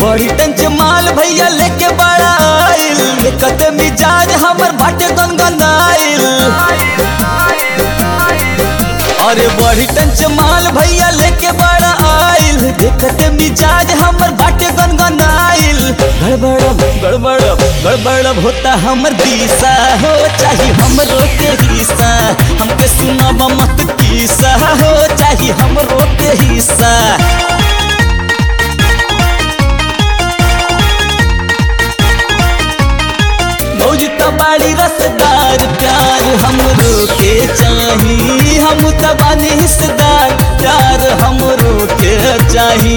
बड़ी टंच माल भैया लेके बड़ा आइल, देखत मिजाज हमर बाटे गनगनाइल। अरे बड़ी टंच माल भैया लेके बड़ा आइल, देखत मिजाज हमर बाटे गनगनाइल। गड़बड़ गड़बड़ गड़बड़ होता हमर दिशा हो, चाहे हमरो के हिस्सा, हमके सुनाब मत किस्सा हो, चाहे हमरो के हिस्सा। मौज तबाड़ी रसदार प्यार हमरो के चाही, हम तबानी हिस्सेदार प्यार हमरो के चाही।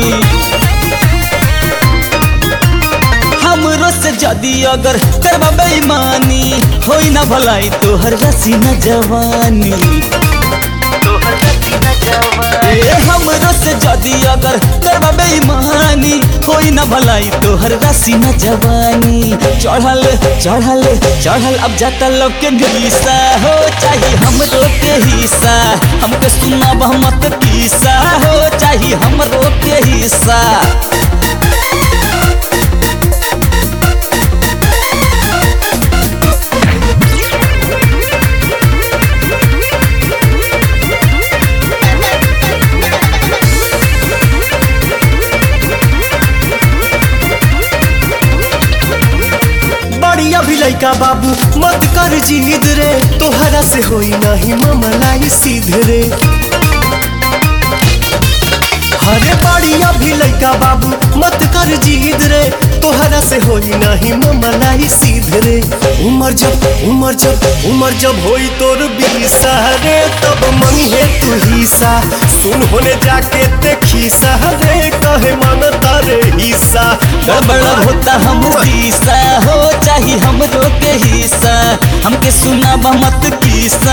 हमरो से जदी अगर करबा बेईमानी, होई ना भलाई तोहर रसी न जवानी। हमरो से जदी अगर करबा बेईमानी, होई ना भलाई तोहर रसी न जवानी। चढ़ल चढ़ल चढ़ल अब जाता लोग के निशा हो, चाहे हमरो के हिस्सा, हमके सुनाब मत किस्सा हो, चाहे हमरो के हिस्सा। अभी लइका बाबू मत कर जिद रे, तोहरा से होई नहीं मामलाई सीधे रे। हरे बड़ी अभी लइका बाबू मत कर जिद रे, तोहरा से होई नहीं मामलाई सीधे रे। उमर जब होई तोर बीसा रे, तब मंगे तू हिस्सा। सुन होने जाके देखी रे, कहे मन तारे हिस्सा। गड़बड़ होता हमर दिशा हो, चाहे हमरो के हिस्सा, हमके सुनाब मत किस्सा